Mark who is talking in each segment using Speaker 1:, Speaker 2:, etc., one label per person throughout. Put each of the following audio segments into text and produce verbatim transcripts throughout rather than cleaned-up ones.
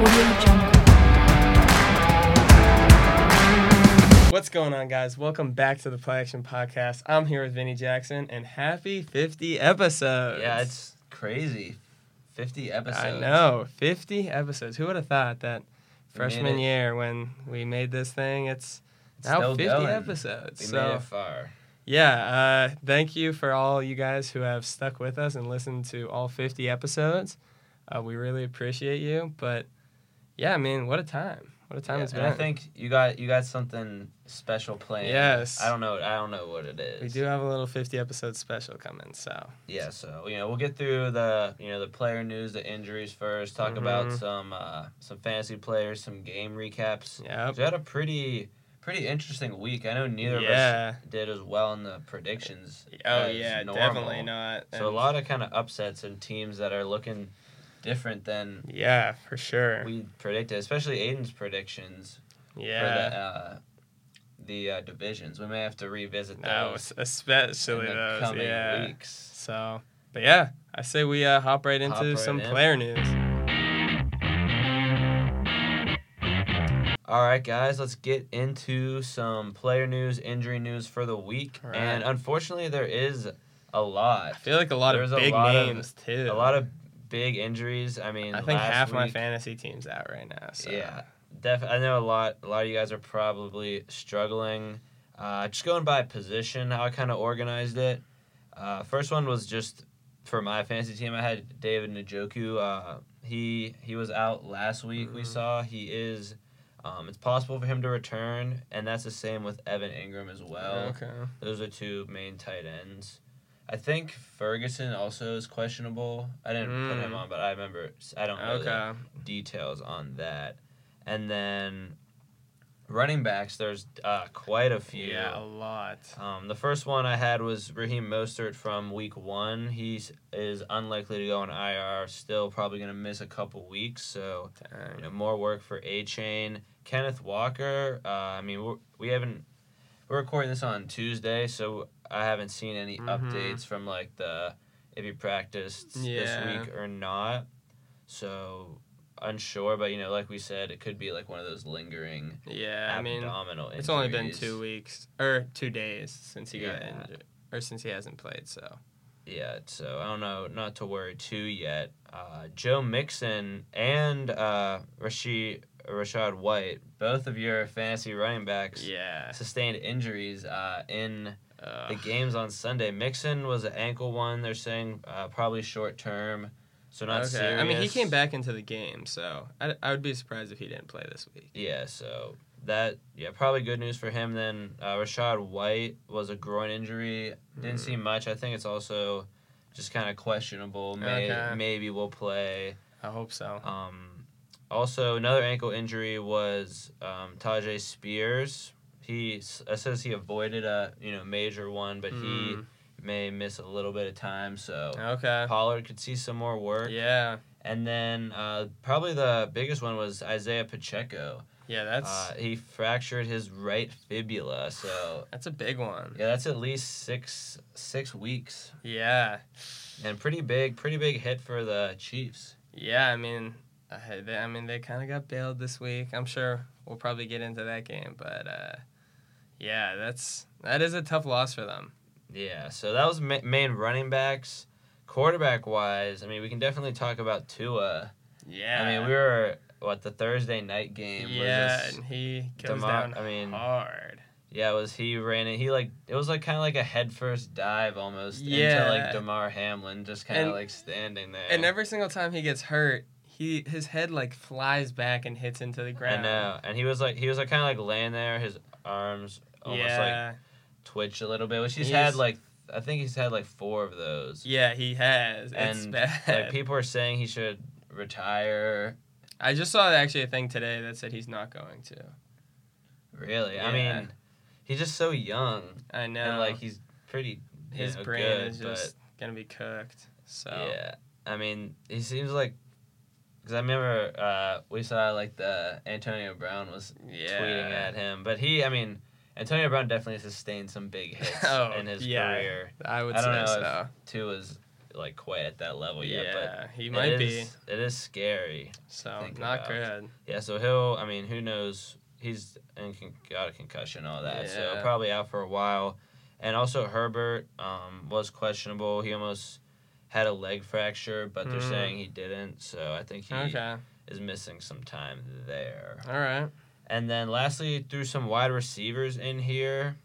Speaker 1: What's going on, guys? Welcome back to the Play Action Podcast. I'm here with Vinny Jackson, and happy fifty episodes.
Speaker 2: Yeah, it's crazy. fifty episodes.
Speaker 1: I know, fifty episodes. Who would have thought that
Speaker 2: We
Speaker 1: freshman
Speaker 2: made it.
Speaker 1: year when we made this thing, it's,
Speaker 2: It's
Speaker 1: now
Speaker 2: still
Speaker 1: fifty
Speaker 2: going.
Speaker 1: episodes.
Speaker 2: We
Speaker 1: so,
Speaker 2: made it far.
Speaker 1: yeah, uh, thank you for all you guys who have stuck with us and listened to all fifty episodes. Uh, we really appreciate you. But, yeah, I mean, what a time. What a time
Speaker 2: Yeah,
Speaker 1: it's
Speaker 2: and
Speaker 1: been.
Speaker 2: I think you got you got something special planned.
Speaker 1: Yes.
Speaker 2: I don't know. I don't know what it is.
Speaker 1: We do have a little fifty episode special coming, so.
Speaker 2: Yeah. So you know, we'll get through the you know the player news, the injuries first. Talk
Speaker 1: Mhm.
Speaker 2: about some uh, some fantasy players, some game recaps.
Speaker 1: Yep.
Speaker 2: We had a pretty pretty interesting week. I know neither
Speaker 1: Yeah.
Speaker 2: of us did as well in the predictions.
Speaker 1: Oh,
Speaker 2: as
Speaker 1: yeah,
Speaker 2: normal.
Speaker 1: definitely not.
Speaker 2: So a
Speaker 1: And-
Speaker 2: lot of kind of upsets and teams that are looking different than
Speaker 1: Yeah, for sure.
Speaker 2: we predicted, especially Aiden's predictions
Speaker 1: yeah.
Speaker 2: for the uh, the uh, divisions. We may have to revisit
Speaker 1: No,
Speaker 2: those
Speaker 1: especially
Speaker 2: in the
Speaker 1: those.
Speaker 2: coming
Speaker 1: Yeah.
Speaker 2: weeks.
Speaker 1: So, but yeah, I say we uh, hop right into
Speaker 2: Hop right
Speaker 1: some
Speaker 2: in.
Speaker 1: player news.
Speaker 2: All right, guys, let's get into some player news, injury news for the week.
Speaker 1: All right.
Speaker 2: And unfortunately, there is a lot.
Speaker 1: I feel like a lot
Speaker 2: There's
Speaker 1: of
Speaker 2: a
Speaker 1: big
Speaker 2: lot of-
Speaker 1: names too.
Speaker 2: A lot of big injuries. I mean,
Speaker 1: I think
Speaker 2: last
Speaker 1: half my
Speaker 2: week-
Speaker 1: fantasy team's out right now. So.
Speaker 2: Yeah, def- I know a lot. A lot of you guys are probably struggling. Uh, just going by position, how I kind of organized it. Uh, first one was just for my fantasy team. I had David Njoku. Uh, he he was out last week. We
Speaker 1: Mhm.
Speaker 2: saw he is. Um, it's possible for him to return, and that's the same with Evan Ingram as well.
Speaker 1: Okay.
Speaker 2: Those are two main tight ends. I think Ferguson also is questionable. I didn't put him
Speaker 1: Mm.
Speaker 2: on, but I remember. I don't know the
Speaker 1: Okay.
Speaker 2: details on that. And then running backs, there's uh, quite a few.
Speaker 1: Yeah, a lot.
Speaker 2: Um, the first one I had was Raheem Mostert from week one. He is unlikely to go on I R, still probably going to miss a couple weeks. So
Speaker 1: Dang.
Speaker 2: you know, more work for A-Chain. Kenneth Walker, uh, I mean, we're, we haven't, we're recording this on Tuesday, so I haven't seen any
Speaker 1: Mhm.
Speaker 2: updates from, like, the, if he practiced
Speaker 1: Yeah.
Speaker 2: this week or not. So, unsure, but, you know, like we said, it could be, like, one of those lingering
Speaker 1: Yeah, I mean,
Speaker 2: abdominal injuries.
Speaker 1: it's only been two weeks or two days since he got
Speaker 2: Yeah.
Speaker 1: injured, or since he hasn't played. So.
Speaker 2: Yeah, so I don't know, not to worry too yet. Uh, Joe Mixon and uh, Rashid, Rashad White, both of your fantasy running backs,
Speaker 1: Yeah.
Speaker 2: sustained injuries uh, in
Speaker 1: Uh,
Speaker 2: the games on Sunday. Mixon was an ankle one. They're saying uh, probably short term, so not
Speaker 1: okay.
Speaker 2: serious.
Speaker 1: I mean, he came back into the game, so I, I would be surprised if he didn't play this week.
Speaker 2: Yeah, so that yeah probably good news for him. Then uh, Rashad White was a groin injury. Didn't
Speaker 1: Hmm.
Speaker 2: see much. I think it's also just kind of questionable. May,
Speaker 1: Okay.
Speaker 2: Maybe we'll play.
Speaker 1: I hope so.
Speaker 2: Um, also, another ankle injury was um, Tajay Spears. He s- it says he avoided a you know major one, but he
Speaker 1: Mm.
Speaker 2: may miss a little bit of time. So
Speaker 1: Okay.
Speaker 2: Pollard could see some more work.
Speaker 1: Yeah.
Speaker 2: And then uh, probably the biggest one was Isaiah Pacheco.
Speaker 1: Yeah, that's
Speaker 2: Uh, he fractured his right fibula. So
Speaker 1: that's a big one.
Speaker 2: yeah, that's at least six six weeks,
Speaker 1: Yeah.
Speaker 2: and pretty big, pretty big hit for the Chiefs.
Speaker 1: Yeah, I mean, I, they, I mean, they kind of got bailed this week. I'm sure we'll probably get into that game, but uh, yeah, that's that is a tough loss for them.
Speaker 2: Yeah, so that was ma- main running backs. Quarterback wise, I mean, we can definitely talk about Tua.
Speaker 1: Yeah.
Speaker 2: I mean, we were what the Thursday night game.
Speaker 1: Yeah,
Speaker 2: was this,
Speaker 1: and he goes
Speaker 2: Demar-
Speaker 1: down
Speaker 2: I mean,
Speaker 1: hard.
Speaker 2: yeah, it was he ran it. He like it was like kind of like a headfirst dive almost
Speaker 1: Yeah.
Speaker 2: into like Damar Hamlin, just kind
Speaker 1: And-
Speaker 2: of like standing there.
Speaker 1: And every single time he gets hurt, he his head like flies back and hits into the
Speaker 2: I
Speaker 1: ground.
Speaker 2: know, and he was like he was like kind of like laying there, his arms almost
Speaker 1: yeah.
Speaker 2: like twitch a little bit, which he's,
Speaker 1: He's-
Speaker 2: had like I think he's had like four of those.
Speaker 1: Yeah, he has. It's
Speaker 2: And
Speaker 1: bad.
Speaker 2: like people are saying he should retire.
Speaker 1: I just saw actually a thing today that said he's not going to.
Speaker 2: Really, I
Speaker 1: Yeah.
Speaker 2: mean, he's just so young,
Speaker 1: I know.
Speaker 2: and like he's pretty. You
Speaker 1: his
Speaker 2: know,
Speaker 1: brain
Speaker 2: good,
Speaker 1: is just gonna be cooked. So
Speaker 2: but yeah, I mean, he seems like. Because I remember uh, we saw like the Antonio Brown was
Speaker 1: yeah.
Speaker 2: tweeting at him, but he, I mean, Antonio Brown definitely sustained some big hits
Speaker 1: Oh,
Speaker 2: in his
Speaker 1: yeah.
Speaker 2: career.
Speaker 1: I would
Speaker 2: I don't
Speaker 1: say
Speaker 2: know
Speaker 1: so.
Speaker 2: if Tua's like quite at that level yet.
Speaker 1: Yeah,
Speaker 2: But
Speaker 1: he might
Speaker 2: it
Speaker 1: be.
Speaker 2: is, It is scary.
Speaker 1: So
Speaker 2: think
Speaker 1: not
Speaker 2: about.
Speaker 1: good.
Speaker 2: Yeah, so he'll. I mean, who knows? He's in con- got a concussion, all that. So
Speaker 1: Yeah.
Speaker 2: probably out for a while. And also Herbert um, was questionable. He almost had a leg fracture, but they're
Speaker 1: Mm.
Speaker 2: saying he didn't. So I think he
Speaker 1: Okay.
Speaker 2: is missing some time there.
Speaker 1: All right.
Speaker 2: And then lastly, threw some wide receivers in here.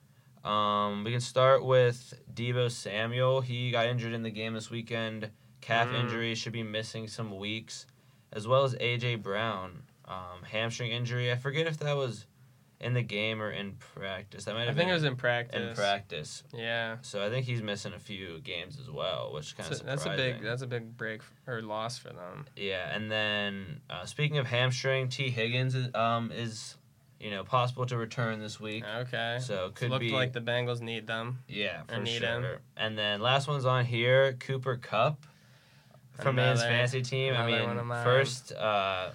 Speaker 2: Um, we can start with Deebo Samuel. He got injured in the game this weekend. Calf
Speaker 1: Mm.
Speaker 2: injury, should be missing some weeks. As well as A J. Brown. Um, hamstring injury. I forget if that was in the game or in practice. That might
Speaker 1: I
Speaker 2: have
Speaker 1: think
Speaker 2: been
Speaker 1: it was in practice.
Speaker 2: in practice.
Speaker 1: Yeah.
Speaker 2: So I think he's missing a few games as well, which is kind of
Speaker 1: That's a, that's
Speaker 2: surprising.
Speaker 1: a big that's a big break f- or loss for them.
Speaker 2: Yeah, and then uh, speaking of hamstring, T. Higgins is, um, is, you know, possible to return this week.
Speaker 1: Okay.
Speaker 2: So could
Speaker 1: Looked
Speaker 2: be
Speaker 1: like the Bengals need them.
Speaker 2: yeah
Speaker 1: or
Speaker 2: for
Speaker 1: need
Speaker 2: sure.
Speaker 1: him.
Speaker 2: And then last one's on here, Cooper Cup from Man's
Speaker 1: Another-
Speaker 2: fantasy team. I
Speaker 1: another one of
Speaker 2: mean,
Speaker 1: mine.
Speaker 2: first uh,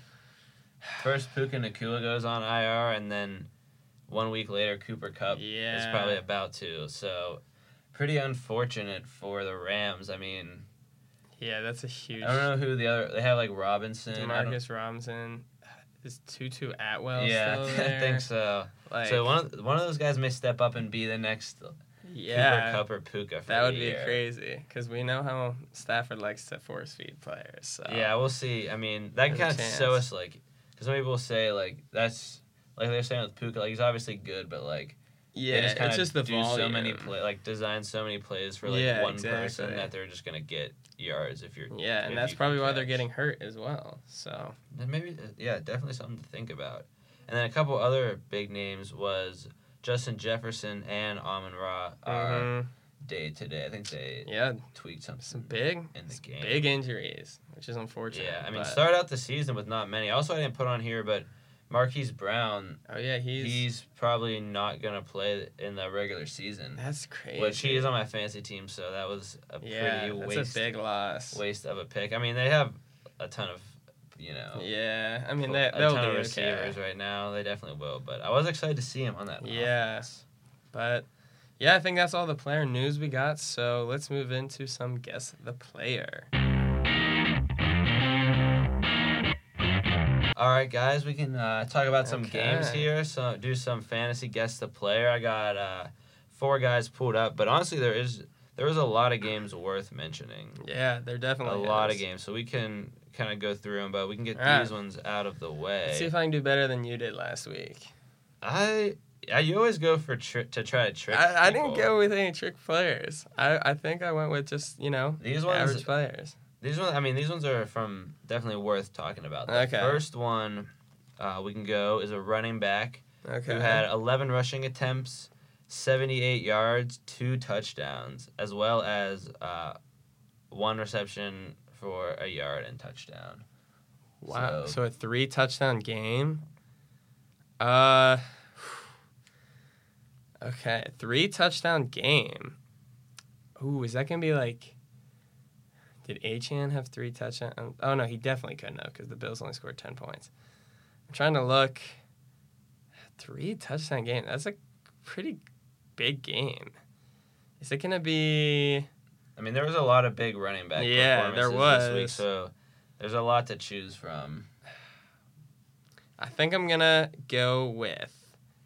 Speaker 2: first Puka Nakua goes on I R, and then one week later Cooper Cup is
Speaker 1: Yeah.
Speaker 2: probably about to. So pretty unfortunate for the Rams. I mean,
Speaker 1: Yeah, that's a huge.
Speaker 2: I don't know who the other. They have like Robinson. I don't-
Speaker 1: Demarcus Robinson. Is Tutu Atwell
Speaker 2: yeah,
Speaker 1: still there?
Speaker 2: I think so.
Speaker 1: Like,
Speaker 2: so one of one of those guys may step up and be the next
Speaker 1: yeah,
Speaker 2: Cooper Cup or Puka. For
Speaker 1: that
Speaker 2: the
Speaker 1: would be
Speaker 2: year.
Speaker 1: crazy because we know how Stafford likes to force feed players. So.
Speaker 2: Yeah, we'll see. I mean, that
Speaker 1: There's a
Speaker 2: kind of
Speaker 1: chance.
Speaker 2: show us like, because some people say like that's like they're saying with Puka, like he's obviously good, but like
Speaker 1: yeah,
Speaker 2: they just kind
Speaker 1: it's
Speaker 2: of
Speaker 1: just the
Speaker 2: do
Speaker 1: volume.
Speaker 2: so many play, like design so many plays for like
Speaker 1: Yeah,
Speaker 2: one person
Speaker 1: exactly.
Speaker 2: that they're just gonna get yards if you're.
Speaker 1: Yeah,
Speaker 2: if
Speaker 1: and that's
Speaker 2: you can
Speaker 1: probably why they're
Speaker 2: catch.
Speaker 1: getting hurt as well. So.
Speaker 2: Then maybe yeah, definitely something to think about. And then a couple other big names was Justin Jefferson and Amon Ra are
Speaker 1: Mhm.
Speaker 2: day to day. I think they
Speaker 1: Yeah,
Speaker 2: tweaked something
Speaker 1: some big,
Speaker 2: in the game.
Speaker 1: big injuries, which is unfortunate.
Speaker 2: Yeah, I mean,
Speaker 1: but-
Speaker 2: started out the season with not many. Also, I didn't put on here, but Marquise Brown,
Speaker 1: Oh yeah, he's,
Speaker 2: he's, probably not gonna play in the regular season,
Speaker 1: that's crazy.
Speaker 2: which he is on my fantasy team. So that was a
Speaker 1: Yeah,
Speaker 2: pretty
Speaker 1: that's
Speaker 2: waste
Speaker 1: a big loss.
Speaker 2: waste of a pick. I mean, they have a ton of, you know,
Speaker 1: Yeah, I mean
Speaker 2: a
Speaker 1: they they'll
Speaker 2: ton
Speaker 1: do
Speaker 2: of
Speaker 1: okay.
Speaker 2: receivers right now. They definitely will. But I was excited to see him on that.
Speaker 1: Yeah.
Speaker 2: offense.
Speaker 1: But yeah, I think that's all the player news we got. So let's move into some guess the player.
Speaker 2: All right, guys, we can uh, talk about some
Speaker 1: Okay.
Speaker 2: games here. So do some fantasy guess the player. I got uh, four guys pulled up, but honestly, there is there was a lot of games worth mentioning.
Speaker 1: Yeah, they're
Speaker 2: A
Speaker 1: definitely
Speaker 2: lot
Speaker 1: is.
Speaker 2: of games, so we can kind of go through them, but we can get
Speaker 1: All right.
Speaker 2: these ones out of the way.
Speaker 1: Let's see if I can do better than you did last week.
Speaker 2: I, I you always go for tri- to try to trick.
Speaker 1: I, I didn't
Speaker 2: people.
Speaker 1: go with any trick players. I, I think I went with just, you know,
Speaker 2: These ones,
Speaker 1: average players.
Speaker 2: these ones. I mean, these ones are from definitely worth talking about. The
Speaker 1: Okay.
Speaker 2: first one, uh, we can go is a running back
Speaker 1: Okay.
Speaker 2: who had eleven rushing attempts, seventy-eight yards, two touchdowns, as well as uh, one reception for a yard and touchdown.
Speaker 1: Wow.
Speaker 2: So-
Speaker 1: So, a three touchdown game. Uh. Okay, three touchdown game. Ooh, is that gonna be like? Did Achan have three touchdowns? Oh no, he definitely couldn't have because the Bills only scored ten points. I'm trying to look. Three touchdown game. That's a pretty big game. Is it gonna be?
Speaker 2: I mean, there was a lot of big running back
Speaker 1: Yeah, there
Speaker 2: performances this week,
Speaker 1: was.
Speaker 2: so there's a lot to choose from.
Speaker 1: I think I'm gonna go with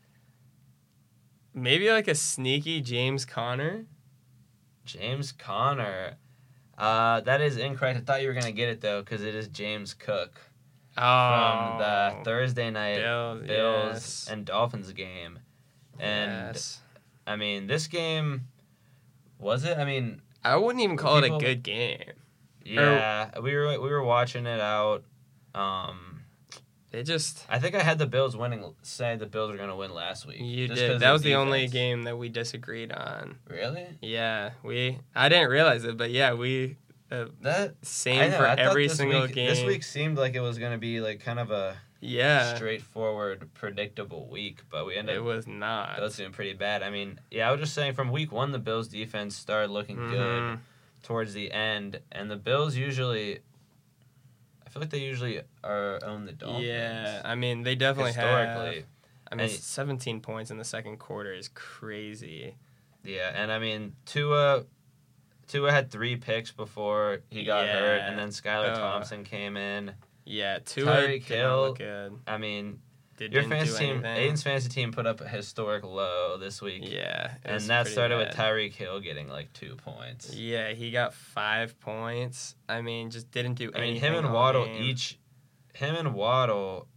Speaker 1: maybe like a sneaky James Conner.
Speaker 2: James Conner. Uh, that is incorrect. I thought you were going to get it, though, because it is James Cook
Speaker 1: Oh,
Speaker 2: from the Thursday night
Speaker 1: Bills,
Speaker 2: Bills
Speaker 1: yes.
Speaker 2: and Dolphins game. And,
Speaker 1: Yes.
Speaker 2: I mean, this game, was it? I mean,
Speaker 1: I wouldn't even call
Speaker 2: People-
Speaker 1: it a good game.
Speaker 2: yeah, we were we were watching it out. Um,
Speaker 1: They just
Speaker 2: I think I had the Bills winning, saying the Bills were going to win last week.
Speaker 1: you
Speaker 2: just
Speaker 1: did.
Speaker 2: 'cause
Speaker 1: That
Speaker 2: of
Speaker 1: was the only
Speaker 2: defense.
Speaker 1: game that we disagreed on.
Speaker 2: Really?
Speaker 1: Yeah, we. I didn't realize it, but yeah, we. Uh,
Speaker 2: That
Speaker 1: same
Speaker 2: I know,
Speaker 1: for
Speaker 2: I thought
Speaker 1: every
Speaker 2: this
Speaker 1: single
Speaker 2: week,
Speaker 1: game.
Speaker 2: This week seemed like it was going to be like kind of a
Speaker 1: yeah,
Speaker 2: straightforward, predictable week, but we ended
Speaker 1: it
Speaker 2: up
Speaker 1: was not.
Speaker 2: both doing pretty bad. I mean, yeah, I was just saying from week one, the Bills' defense started looking good
Speaker 1: Mhm.
Speaker 2: towards the end, and the Bills usually, I feel like they usually are own the Dolphins.
Speaker 1: Yeah, I mean they definitely
Speaker 2: historically.
Speaker 1: have. I mean,
Speaker 2: And-
Speaker 1: seventeen points in the second quarter is crazy.
Speaker 2: Yeah, and I mean Tua, Tua had three picks before he got
Speaker 1: Yeah.
Speaker 2: hurt, and then Skylar
Speaker 1: Ugh.
Speaker 2: Thompson came in.
Speaker 1: Yeah, Tua
Speaker 2: Tyreek
Speaker 1: did not
Speaker 2: Hill,
Speaker 1: look good.
Speaker 2: I mean,
Speaker 1: Did,
Speaker 2: your
Speaker 1: didn't do
Speaker 2: fantasy team,
Speaker 1: anything.
Speaker 2: Aiden's fantasy team put up a historic low this week.
Speaker 1: Yeah. it
Speaker 2: And
Speaker 1: was
Speaker 2: that
Speaker 1: pretty
Speaker 2: started
Speaker 1: bad.
Speaker 2: with Tyreek Hill getting like two points.
Speaker 1: Yeah, he got five points. I mean, just didn't do
Speaker 2: I mean,
Speaker 1: anything.
Speaker 2: him and
Speaker 1: all
Speaker 2: Waddle
Speaker 1: game.
Speaker 2: each, him and Waddle,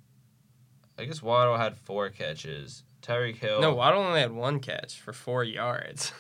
Speaker 2: I guess Waddle had four catches. Tyreek Hill.
Speaker 1: No, Waddle only had one catch for four yards.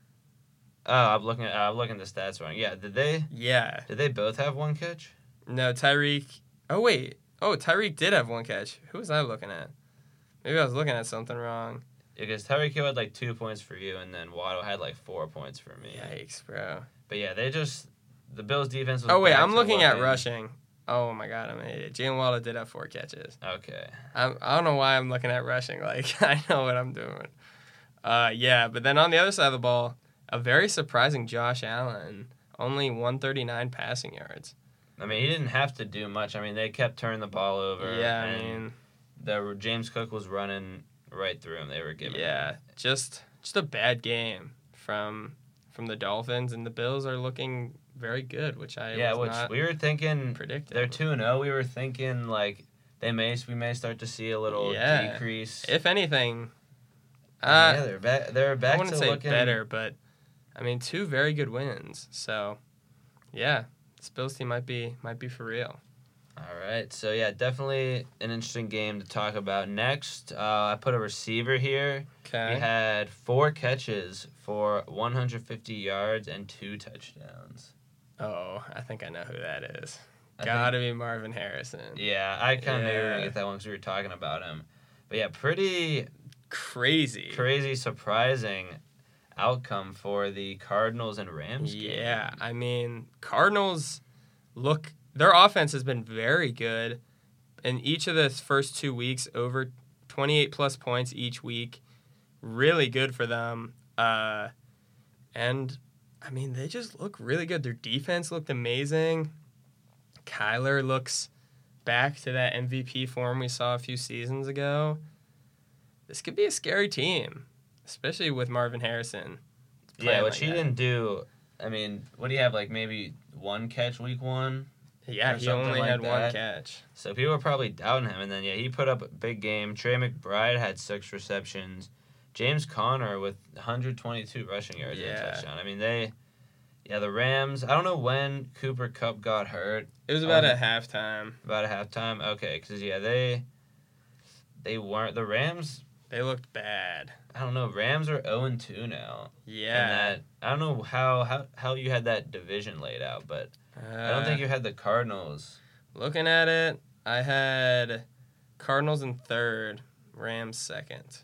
Speaker 2: Oh, I'm looking at I'm looking at the stats wrong. Yeah, did they
Speaker 1: yeah.
Speaker 2: did they both have one catch?
Speaker 1: No, Tyreek. Oh wait. Oh, Tyreek did have one catch. Who was I looking at? Maybe I was looking at something wrong.
Speaker 2: Because Tyreek Hill had like two points for you, and then Waddle had like four points for me.
Speaker 1: Yikes, bro.
Speaker 2: But yeah, they just the Bills defense was.
Speaker 1: Oh wait,
Speaker 2: back
Speaker 1: I'm
Speaker 2: to
Speaker 1: looking at
Speaker 2: looking-
Speaker 1: rushing. Oh my god, I'm an idiot. Jalen Waddle did have four catches.
Speaker 2: Okay.
Speaker 1: I'm, I don't know why I'm looking at rushing. Like I know what I'm doing. Uh, yeah, but then on the other side of the ball, a very surprising Josh Allen, only one thirty-nine passing yards.
Speaker 2: I mean, he didn't have to do much. I mean, they kept turning the ball over.
Speaker 1: Yeah, I
Speaker 2: and
Speaker 1: mean,
Speaker 2: the James Cook was running right through him. They were giving.
Speaker 1: yeah,
Speaker 2: him.
Speaker 1: just just a bad game from from the Dolphins, and the Bills are looking very good, which I
Speaker 2: Yeah,
Speaker 1: was
Speaker 2: which
Speaker 1: not
Speaker 2: we were thinking.
Speaker 1: predicting.
Speaker 2: They're two and zero. We were thinking like they may we may start to see a little
Speaker 1: Yeah.
Speaker 2: decrease.
Speaker 1: If anything, uh,
Speaker 2: yeah, they're back. They're back
Speaker 1: I wouldn't
Speaker 2: to
Speaker 1: say
Speaker 2: looking
Speaker 1: better, but I mean, two very good wins. So, yeah, this Bills team might be might be for real.
Speaker 2: All right, so yeah, definitely an interesting game to talk about. Next, uh, I put a receiver here.
Speaker 1: Okay.
Speaker 2: He had four catches for one hundred fifty yards and two touchdowns.
Speaker 1: Oh, I think I know who that is.
Speaker 2: I
Speaker 1: Gotta be Marvin Harrison.
Speaker 2: think- yeah, I kind of knew you were
Speaker 1: Yeah.
Speaker 2: gonna get that one because we were talking about him. But yeah, pretty
Speaker 1: Crazy.
Speaker 2: crazy, surprising outcome for the Cardinals and Rams game.
Speaker 1: Yeah, I mean, Cardinals look, their offense has been very good. In each of the first two weeks, over twenty-eight plus points each week. Really good for them. Uh, and, I mean, they just look really good. Their defense looked amazing. Kyler looks back to that M V P form we saw a few seasons ago. This could be a scary team, especially with Marvin Harrison.
Speaker 2: Yeah,
Speaker 1: playing
Speaker 2: which
Speaker 1: like
Speaker 2: he
Speaker 1: that.
Speaker 2: didn't do. I mean, what do you have, like maybe one catch week one?
Speaker 1: Yeah,
Speaker 2: or
Speaker 1: he
Speaker 2: something
Speaker 1: only
Speaker 2: like
Speaker 1: had one
Speaker 2: that.
Speaker 1: catch.
Speaker 2: So people were probably doubting him, and then yeah, he put up a big game. Trey McBride had six receptions. James Conner with one hundred twenty-two rushing yards and
Speaker 1: Yeah.
Speaker 2: a touchdown. I mean, they, yeah, the Rams. I don't know when Cooper Kupp got hurt.
Speaker 1: It was about
Speaker 2: Um,
Speaker 1: at halftime.
Speaker 2: About a halftime. Okay, because yeah, they, they weren't the Rams.
Speaker 1: They looked bad.
Speaker 2: I don't know. Rams are zero and two now.
Speaker 1: Yeah.
Speaker 2: And that I don't know how how how you had that division laid out, but I don't think you had the Cardinals.
Speaker 1: Looking at it, I had Cardinals in third, Rams second.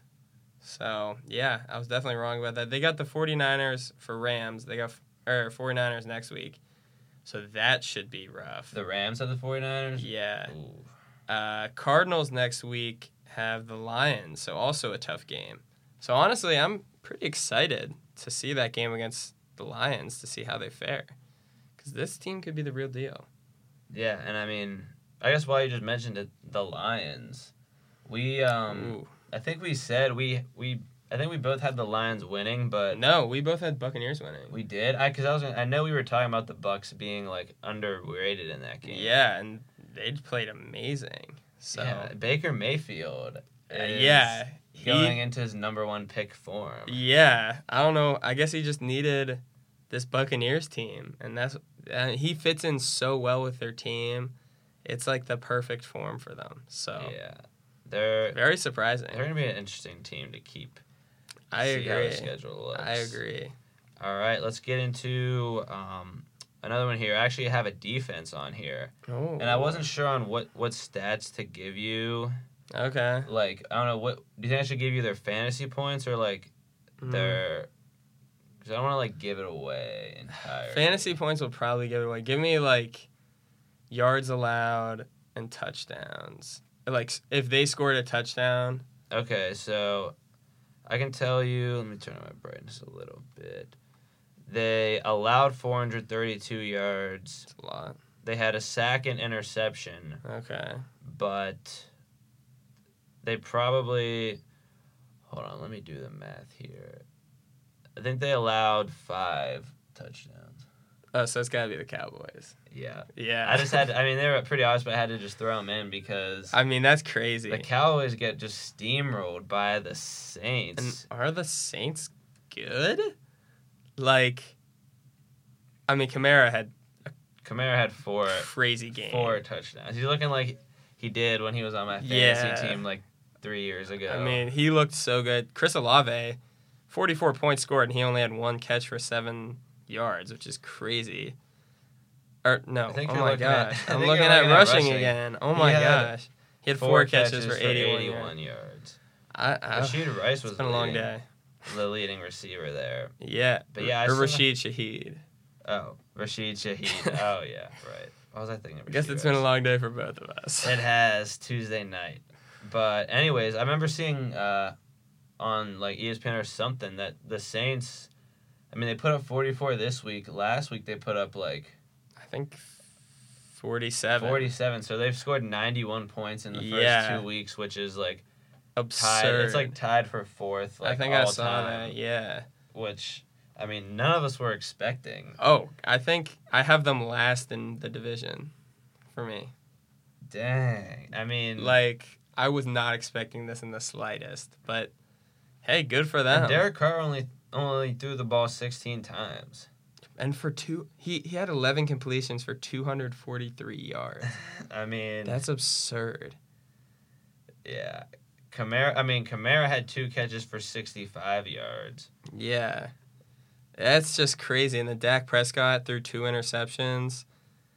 Speaker 1: So, yeah, I was definitely wrong about that. They got the 49ers for Rams. They got or 49ers next week. So that should be rough.
Speaker 2: The Rams have the 49ers?
Speaker 1: Yeah.
Speaker 2: Ooh.
Speaker 1: Uh, Cardinals next week have the Lions, so also a tough game. So honestly, I'm pretty excited to see that game against the Lions to see how they fare. Because this team could be the real deal.
Speaker 2: Yeah, and I mean, I guess while you just mentioned it, the Lions, we um,
Speaker 1: Ooh.
Speaker 2: I think we said we we I think we both had the Lions winning, but
Speaker 1: No, we both had Buccaneers winning.
Speaker 2: we did. I because I was gonna, I know we were talking about the Bucks being like underrated in that game.
Speaker 1: Yeah, and they played amazing. So
Speaker 2: Yeah, Baker Mayfield.
Speaker 1: uh,
Speaker 2: is
Speaker 1: yeah,
Speaker 2: going
Speaker 1: he,
Speaker 2: into his number one pick form.
Speaker 1: yeah. I don't know. I guess he just needed this Buccaneers team, and that's uh, he fits in so well with their team. It's like the perfect form for them. So
Speaker 2: Yeah, they're
Speaker 1: very surprising.
Speaker 2: they're gonna be an interesting team to keep.
Speaker 1: I
Speaker 2: see how their
Speaker 1: agree.
Speaker 2: schedule looks.
Speaker 1: I agree.
Speaker 2: All right, let's get into um, another one here. I actually have a defense on here,
Speaker 1: Oh.
Speaker 2: and I wasn't sure on what, what stats to give you.
Speaker 1: Okay.
Speaker 2: Like, I don't know, what do you think I should give you their fantasy points or like
Speaker 1: Mm.
Speaker 2: their? Because I don't want to like give it away entirely.
Speaker 1: Fantasy points will probably give it away. Give me like yards allowed and touchdowns. Like if they scored a touchdown.
Speaker 2: Okay, so I can tell you. Let me turn on my brightness a little bit. They allowed four hundred thirty-two yards.
Speaker 1: It's a lot.
Speaker 2: They had a sack and interception,
Speaker 1: Okay.
Speaker 2: but they probably. Hold on, let me do the math here. I think they allowed five touchdowns.
Speaker 1: Oh, so it's got to be the Cowboys.
Speaker 2: Yeah.
Speaker 1: Yeah.
Speaker 2: I just had, I mean, they were pretty obvious, but I had to just throw them in because
Speaker 1: I mean, that's crazy.
Speaker 2: the Cowboys get just steamrolled by the Saints.
Speaker 1: And are the Saints good? Like, I mean, Kamara had
Speaker 2: Kamara had four
Speaker 1: a crazy game.
Speaker 2: Four touchdowns. He's looking like he did when he was on my fantasy
Speaker 1: Yeah.
Speaker 2: team like three years ago.
Speaker 1: I mean, he looked so good. Chris Olave, forty-four points scored, and he only had one catch for seven yards, which is crazy. Or no,
Speaker 2: I think
Speaker 1: oh
Speaker 2: you're
Speaker 1: my
Speaker 2: looking at-
Speaker 1: gosh,
Speaker 2: I
Speaker 1: I'm
Speaker 2: think
Speaker 1: looking
Speaker 2: you're
Speaker 1: at
Speaker 2: looking at
Speaker 1: rushing,
Speaker 2: rushing.
Speaker 1: again. Oh
Speaker 2: He
Speaker 1: my
Speaker 2: had
Speaker 1: gosh, he had four, catches, for eighty-one, yards.
Speaker 2: yards.
Speaker 1: I, I,
Speaker 2: Rashid Rice was
Speaker 1: it's been a long
Speaker 2: leading-
Speaker 1: day.
Speaker 2: the leading receiver there.
Speaker 1: Yeah,
Speaker 2: But yeah, I
Speaker 1: or
Speaker 2: still-
Speaker 1: Rashid Shaheed.
Speaker 2: Oh, Rashid Shaheed. Oh yeah, right. What was I thinking? Of
Speaker 1: I guess
Speaker 2: Rashid
Speaker 1: it's
Speaker 2: Rice?
Speaker 1: been a long day for both of us.
Speaker 2: It has Tuesday night. But anyways, I remember seeing uh, on like E S P N or something that the Saints, I mean, they put up forty-four this week. Last week they put up like
Speaker 1: I think forty-seven.
Speaker 2: forty-seven. So they've scored ninety-one points in the first
Speaker 1: Yeah.
Speaker 2: two weeks, which is like
Speaker 1: Absurd.
Speaker 2: tied. It's like tied for fourth. Like
Speaker 1: I think
Speaker 2: all
Speaker 1: I saw
Speaker 2: time,
Speaker 1: that. Yeah.
Speaker 2: Which I mean, none of us were expecting.
Speaker 1: Oh, I think I have them last in the division for me.
Speaker 2: Dang. I mean,
Speaker 1: Like, I was not expecting this in the slightest, but hey, good for
Speaker 2: and
Speaker 1: them.
Speaker 2: Derek Carr only only threw the ball sixteen times.
Speaker 1: And for two, he, he had eleven completions for two hundred forty-three yards.
Speaker 2: I mean,
Speaker 1: That's absurd.
Speaker 2: yeah. Kamara, I mean, Kamara had two catches for sixty-five yards.
Speaker 1: Yeah. That's just crazy. And then Dak Prescott threw two interceptions.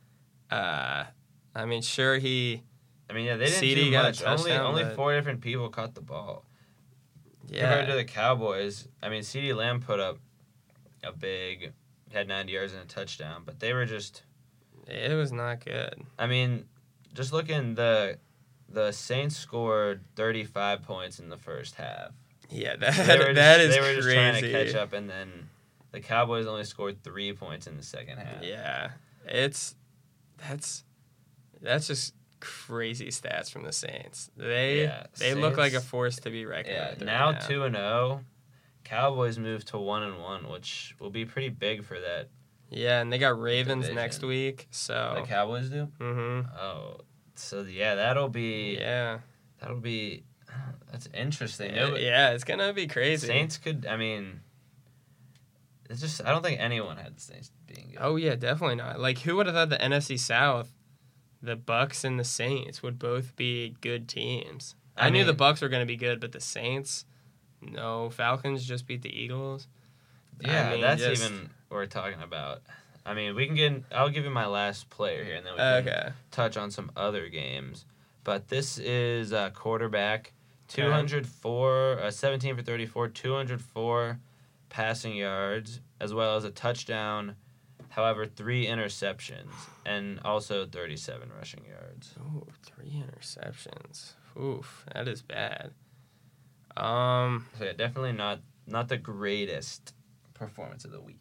Speaker 1: Uh, I mean, sure, he,
Speaker 2: I mean, yeah, they didn't
Speaker 1: C D
Speaker 2: do
Speaker 1: got a
Speaker 2: much. Only
Speaker 1: touchdown,
Speaker 2: only
Speaker 1: but-
Speaker 2: four different people caught the ball.
Speaker 1: yeah.
Speaker 2: Compared to the Cowboys, I mean, CeeDee Lamb put up a big, had ninety yards and a touchdown, but they were just,
Speaker 1: It was not good.
Speaker 2: I mean, just looking, the the Saints scored thirty-five points in the first half.
Speaker 1: Yeah, that,
Speaker 2: They were
Speaker 1: that
Speaker 2: just,
Speaker 1: is
Speaker 2: they were just trying to
Speaker 1: crazy.
Speaker 2: catch up, and then the Cowboys only scored three points in the second half.
Speaker 1: Yeah, it's that's that's just crazy stats from the Saints. They
Speaker 2: Yeah,
Speaker 1: they look like a
Speaker 2: Saints-
Speaker 1: force to be reckoned
Speaker 2: Yeah,
Speaker 1: with.
Speaker 2: now
Speaker 1: right
Speaker 2: two and zero. Cowboys move to one and one, which will be pretty big for that.
Speaker 1: Yeah, and they got Ravens
Speaker 2: Division.
Speaker 1: next week.
Speaker 2: The
Speaker 1: So,
Speaker 2: Cowboys do.
Speaker 1: mm-hmm.
Speaker 2: Oh, so yeah, that'll be
Speaker 1: yeah,
Speaker 2: that'll be that's interesting.
Speaker 1: yeah,
Speaker 2: Nobody-
Speaker 1: yeah, it's gonna be crazy.
Speaker 2: Saints could. I mean, it's just I don't think anyone had the Saints being good.
Speaker 1: Oh yeah, definitely not. Like, who would have thought the N F C South, the Bucks and the Saints would both be good teams? I,
Speaker 2: I
Speaker 1: knew the
Speaker 2: mean-
Speaker 1: Bucks were gonna be good, but the Saints, no. Falcons just beat the Eagles.
Speaker 2: yeah,
Speaker 1: I mean,
Speaker 2: that's
Speaker 1: just-
Speaker 2: even what we're talking about. I mean, we can get. In, I'll give you my last player here, and then we can
Speaker 1: Okay.
Speaker 2: touch on some other games. But this is a quarterback, two hundred four, uh, seventeen for thirty-four, two hundred four passing yards, as well as a touchdown. However, three interceptions and also thirty-seven rushing yards.
Speaker 1: Ooh, three interceptions. Oof, that is bad. Um,
Speaker 2: So yeah, definitely not not the greatest performance of the week.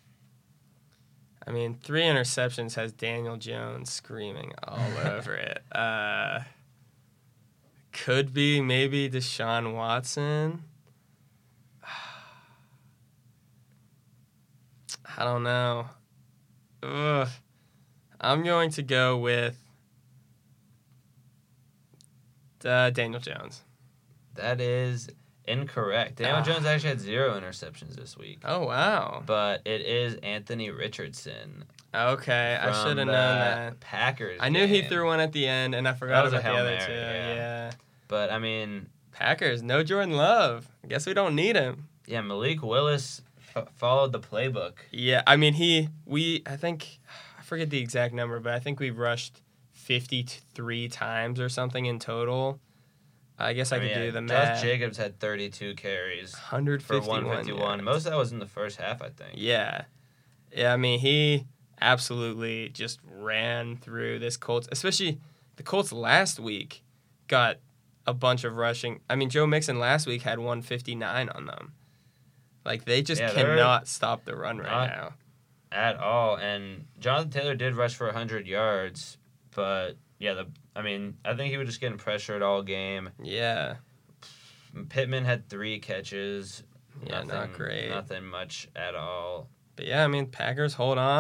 Speaker 1: I mean, three interceptions has Daniel Jones screaming all over it. Uh, could be maybe Deshaun Watson. I don't know. Ugh. I'm going to go with uh, Daniel Jones.
Speaker 2: That is incorrect. Daniel
Speaker 1: Ah.
Speaker 2: Jones actually had zero interceptions this week.
Speaker 1: Oh, wow.
Speaker 2: But it is Anthony Richardson.
Speaker 1: Okay, I
Speaker 2: from
Speaker 1: should have known
Speaker 2: the
Speaker 1: that.
Speaker 2: Packers.
Speaker 1: I knew he
Speaker 2: game.
Speaker 1: threw one at the end, and I forgot
Speaker 2: was a
Speaker 1: about the
Speaker 2: Hail
Speaker 1: other
Speaker 2: Mary,
Speaker 1: two.
Speaker 2: yeah.
Speaker 1: Yeah.
Speaker 2: But I mean,
Speaker 1: Packers, no Jordan Love. I guess we don't need him.
Speaker 2: yeah, Malik Willis f- followed the playbook.
Speaker 1: Yeah, I mean, he, we, I think, I forget the exact number, but I think we rushed fifty-three times or something in total. I guess I,
Speaker 2: I
Speaker 1: could
Speaker 2: mean,
Speaker 1: do
Speaker 2: yeah,
Speaker 1: the
Speaker 2: Josh
Speaker 1: math.
Speaker 2: Jacobs had thirty-two carries
Speaker 1: one hundred
Speaker 2: for
Speaker 1: fifty-one.
Speaker 2: one fifty-one.
Speaker 1: yards.
Speaker 2: Most of that was in the first half, I think.
Speaker 1: Yeah. Yeah, I mean, he absolutely just ran through this Colts, especially the Colts last week got a bunch of rushing. I mean, Joe Mixon last week had one fifty-nine on them. Like, they just
Speaker 2: Yeah, they're
Speaker 1: cannot stop the run right
Speaker 2: not-
Speaker 1: now.
Speaker 2: At all. And Jonathan Taylor did rush for one hundred yards, but yeah, the I mean, I think he was just getting pressured all game.
Speaker 1: Yeah.
Speaker 2: Pittman had three catches.
Speaker 1: Yeah,
Speaker 2: nothing,
Speaker 1: not great.
Speaker 2: Nothing much at all.
Speaker 1: But yeah, I mean, Packers hold on.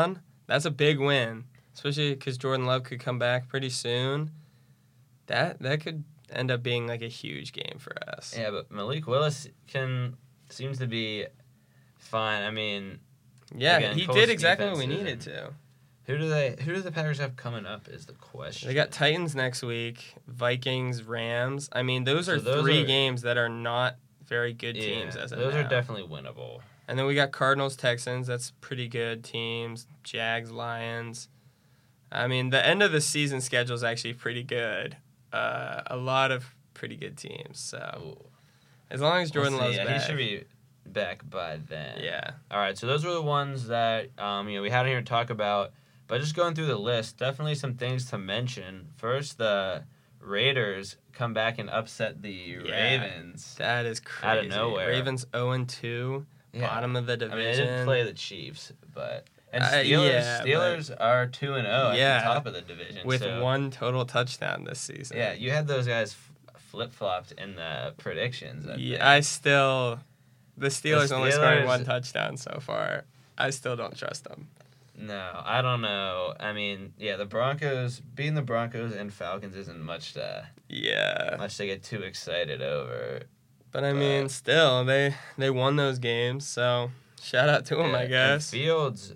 Speaker 1: That's a big win, especially because Jordan Love could come back pretty soon. That that could end up being like a huge game for us.
Speaker 2: Yeah, but Malik Willis can seems to be fine. I mean,
Speaker 1: yeah,
Speaker 2: again,
Speaker 1: he
Speaker 2: Colts
Speaker 1: did exactly what we
Speaker 2: defense
Speaker 1: needed
Speaker 2: isn't-
Speaker 1: to.
Speaker 2: Who do they? Who do the Packers have coming up? Is the question.
Speaker 1: They got Titans next week, Vikings, Rams. I mean, those
Speaker 2: So
Speaker 1: are
Speaker 2: those
Speaker 1: three
Speaker 2: are-
Speaker 1: games that are not very good
Speaker 2: yeah,
Speaker 1: teams as of
Speaker 2: those
Speaker 1: now.
Speaker 2: are definitely winnable.
Speaker 1: And then we got Cardinals, Texans. That's pretty good teams. Jags, Lions. I mean, the end of the season schedule is actually pretty good. Uh, a lot of pretty good teams. So
Speaker 2: Ooh.
Speaker 1: as long as Jordan
Speaker 2: We'll see.
Speaker 1: Love's
Speaker 2: yeah,
Speaker 1: back,
Speaker 2: he should be back by then.
Speaker 1: yeah.
Speaker 2: All right, so those were the ones that um, you know we had here to talk about. But just going through the list, definitely some things to mention. First, the Raiders come back and upset the
Speaker 1: Yeah.
Speaker 2: Ravens.
Speaker 1: That is crazy.
Speaker 2: Out of nowhere.
Speaker 1: Ravens zero and two,
Speaker 2: Yeah.
Speaker 1: bottom of the
Speaker 2: I mean, they
Speaker 1: division.
Speaker 2: didn't play the Chiefs, but and
Speaker 1: Uh,
Speaker 2: Steelers,
Speaker 1: yeah,
Speaker 2: Steelers are two and zero
Speaker 1: Yeah.
Speaker 2: at the top of the division
Speaker 1: with
Speaker 2: so,
Speaker 1: one total touchdown this season.
Speaker 2: Yeah, you had those guys f- flip flopped in the predictions. I
Speaker 1: Yeah,
Speaker 2: think.
Speaker 1: I still the Steelers, only scoring
Speaker 2: Steelers-
Speaker 1: one touchdown so far. I still don't trust them.
Speaker 2: No, I don't know. I mean, yeah, the Broncos beating the Broncos and Falcons isn't much to
Speaker 1: Yeah,
Speaker 2: much to get too excited over.
Speaker 1: but I
Speaker 2: but-
Speaker 1: mean, still they they won those games, so shout out to them,
Speaker 2: Yeah,
Speaker 1: I
Speaker 2: and
Speaker 1: guess.
Speaker 2: Fields.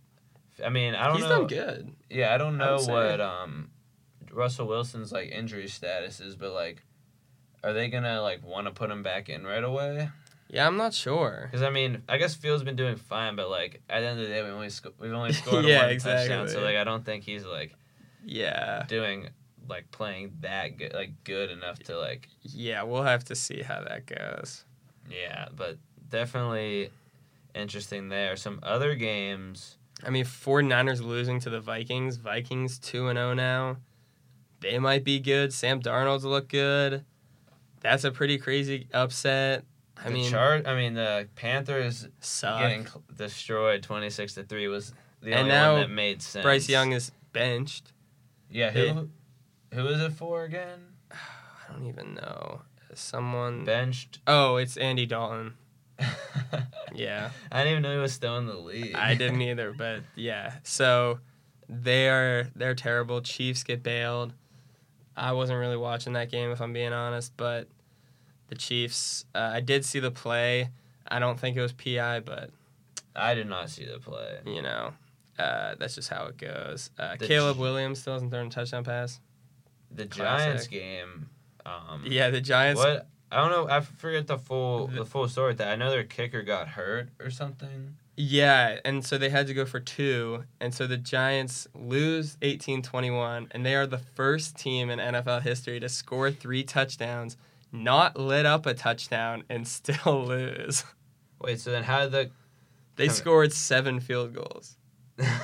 Speaker 2: I mean, I don't
Speaker 1: He's
Speaker 2: know.
Speaker 1: done good.
Speaker 2: Yeah, I don't
Speaker 1: I
Speaker 2: know
Speaker 1: would say.
Speaker 2: what um, Russell Wilson's like injury status is, but like, are they gonna like want to put him back in right away?
Speaker 1: Yeah, I'm not sure.
Speaker 2: Because I mean, I guess Fields been doing fine, but like at the end of the day, we only sco- we've only scored
Speaker 1: Yeah,
Speaker 2: one
Speaker 1: exactly.
Speaker 2: touchdown, so like I don't think he's like
Speaker 1: Yeah,
Speaker 2: doing like playing that good, like good enough to like
Speaker 1: yeah, we'll have to see how that goes.
Speaker 2: yeah, but definitely interesting there. Some other games.
Speaker 1: I mean, 49ers losing to the Vikings. Vikings two and oh now. They might be good. Sam Darnold's look good. That's a pretty crazy upset. I
Speaker 2: the
Speaker 1: mean,
Speaker 2: chart. I mean, the Panthers
Speaker 1: suck.
Speaker 2: getting cl- destroyed twenty-six to three was the
Speaker 1: And
Speaker 2: only
Speaker 1: now
Speaker 2: one that made sense.
Speaker 1: Bryce Young is benched.
Speaker 2: Yeah,
Speaker 1: They-
Speaker 2: who who is it for again?
Speaker 1: I don't even know. Someone.
Speaker 2: Benched.
Speaker 1: Oh, it's Andy Dalton. Yeah.
Speaker 2: I didn't even know he was still in the league.
Speaker 1: I didn't either, but yeah. So they are they're terrible. Chiefs get bailed. I wasn't really watching that game if I'm being honest, but the Chiefs. Uh, I did see the play. I don't think it was P I, but
Speaker 2: I did not see the play.
Speaker 1: you know, uh, that's just how it goes. Uh,
Speaker 2: The
Speaker 1: Caleb
Speaker 2: Ch-
Speaker 1: Williams still hasn't thrown a touchdown pass.
Speaker 2: The
Speaker 1: Classic.
Speaker 2: Giants game. Um,
Speaker 1: Yeah, the Giants.
Speaker 2: What I don't know. I forget the full
Speaker 1: The-
Speaker 2: the full story with that. I know their kicker got hurt or something.
Speaker 1: Yeah, and so they had to go for two, and so the Giants lose eighteen twenty-one, and they are the first team in N F L history to score three touchdowns, not let up a touchdown, and still lose.
Speaker 2: Wait, so then how did
Speaker 1: They
Speaker 2: Come-
Speaker 1: scored seven field goals.
Speaker 2: the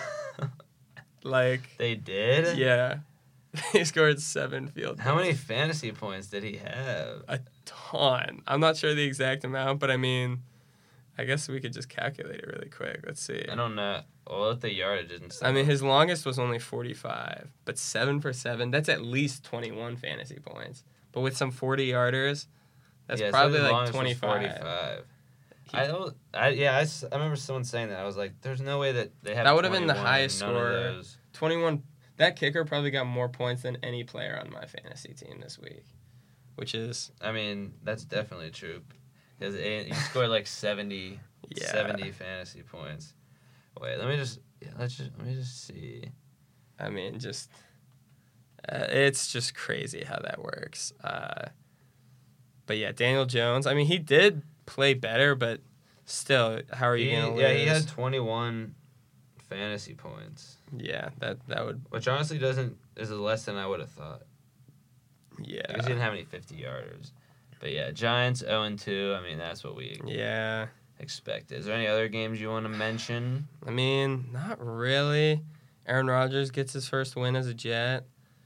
Speaker 1: Like,
Speaker 2: they did?
Speaker 1: yeah, they scored seven field goals.
Speaker 2: How many fantasy points did he have?
Speaker 1: A ton. I'm not sure the exact amount, but I mean, I guess we could just calculate it really quick. Let's see.
Speaker 2: I don't know. Well, with the yardage and stuff.
Speaker 1: I mean, his longest was only forty-five, but seven for seven, that's at least twenty-one fantasy points. But with some forty-yarders, that's
Speaker 2: Yeah, so
Speaker 1: probably
Speaker 2: his
Speaker 1: like
Speaker 2: longest was
Speaker 1: twenty-five.
Speaker 2: forty-five.
Speaker 1: He-
Speaker 2: I don't. I yeah. I, s- I remember someone saying that. I was like, "There's no way that they have."
Speaker 1: That would've been the
Speaker 2: twenty-one,
Speaker 1: highest
Speaker 2: none of
Speaker 1: score.
Speaker 2: those.
Speaker 1: twenty-one. That kicker probably got more points than any player on my fantasy team this week, which is,
Speaker 2: I mean, that's definitely true. Because he scored like seventy,
Speaker 1: yeah.
Speaker 2: seventy fantasy points. Wait, let me just. Yeah, let's just. Let me just see.
Speaker 1: I mean, just, uh, it's just crazy how that works. Uh, but yeah, Daniel Jones, I mean, he did play better, but still, how are you
Speaker 2: He-
Speaker 1: going to lose?
Speaker 2: yeah, he had twenty-one fantasy points,
Speaker 1: Yeah, that, that would,
Speaker 2: which honestly doesn't is less than I would have thought.
Speaker 1: yeah.
Speaker 2: Because he didn't have any fifty yarders. But yeah, Giants zero and two. I mean, that's what we
Speaker 1: Yeah.
Speaker 2: expect. Is there any other games you want to mention?
Speaker 1: I mean, not really. Aaron Rodgers gets his first win as a Jet.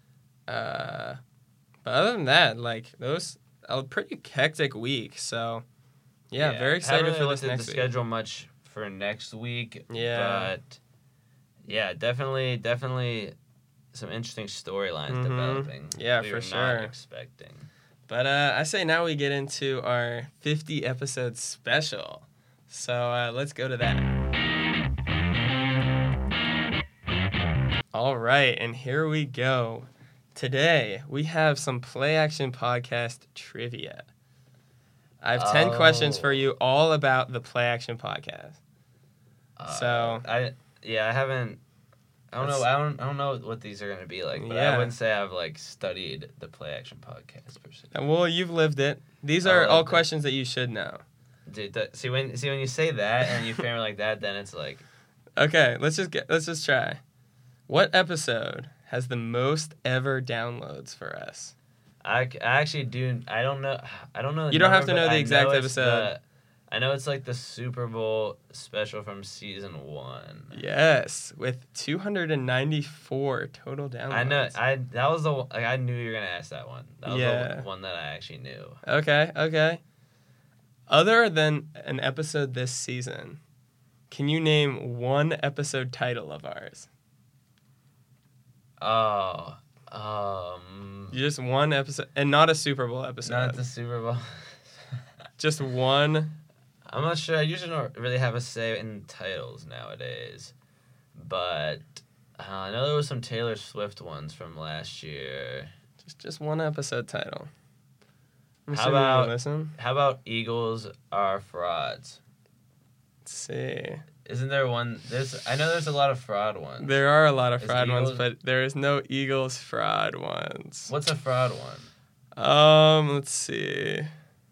Speaker 1: Uh, but other than that, like, those a pretty hectic week. So, yeah, very excited
Speaker 2: haven't really
Speaker 1: for
Speaker 2: looked
Speaker 1: this
Speaker 2: at
Speaker 1: next
Speaker 2: the
Speaker 1: week.
Speaker 2: schedule much for next week.
Speaker 1: Yeah.
Speaker 2: But yeah, definitely, definitely some interesting storylines
Speaker 1: Mhm.
Speaker 2: developing.
Speaker 1: Yeah,
Speaker 2: we
Speaker 1: for
Speaker 2: were
Speaker 1: sure.
Speaker 2: Not expecting.
Speaker 1: But uh, I say now we get into our fifty episode special. So uh, let's go to that. All right, and here we go. Today, we have some Play Action Podcast trivia. I have ten
Speaker 2: Oh.
Speaker 1: questions for you all about the Play Action Podcast.
Speaker 2: Uh,
Speaker 1: So-
Speaker 2: I yeah, I haven't. I don't know.
Speaker 1: That's-
Speaker 2: I don't. I don't know what these are gonna be like, but
Speaker 1: Yeah.
Speaker 2: I wouldn't say I've like studied the Play Action Podcast per se.
Speaker 1: Well, you've lived it. These
Speaker 2: I
Speaker 1: are all
Speaker 2: lived it.
Speaker 1: questions that you should know.
Speaker 2: Dude, that, see when see when you say that and you frame it like that, then it's like
Speaker 1: Okay, let's just get let's just try. What episode has the most ever downloads for us?
Speaker 2: I, c- I actually do. I don't know. I don't know. The
Speaker 1: You don't have
Speaker 2: number,
Speaker 1: to know
Speaker 2: but
Speaker 1: the
Speaker 2: I
Speaker 1: exact
Speaker 2: it's
Speaker 1: episode.
Speaker 2: the- I know it's like the Super Bowl special from season one.
Speaker 1: Yes, with two hundred ninety-four total downloads.
Speaker 2: I know. I that was the one- like I knew you were gonna ask that one. That was
Speaker 1: Yeah.
Speaker 2: the one that I actually knew.
Speaker 1: Okay, okay. Other than an episode this season, can you name one episode title of ours?
Speaker 2: Oh, um,
Speaker 1: Just one episode, and not a Super Bowl episode.
Speaker 2: not the Super Bowl.
Speaker 1: Just one.
Speaker 2: I'm not sure. I usually don't really have a say in titles nowadays, but uh, I know there was some Taylor Swift ones from last year.
Speaker 1: Just just one episode title. I'm
Speaker 2: How
Speaker 1: assuming you
Speaker 2: about-
Speaker 1: listen?
Speaker 2: How about Eagles are frauds?
Speaker 1: Let's see.
Speaker 2: Isn't there one? There's. I know there's a lot of fraud ones.
Speaker 1: There are a lot of
Speaker 2: Is
Speaker 1: fraud ones,
Speaker 2: Eagles-
Speaker 1: but there is no Eagles fraud ones.
Speaker 2: What's a fraud one?
Speaker 1: Um, let's see.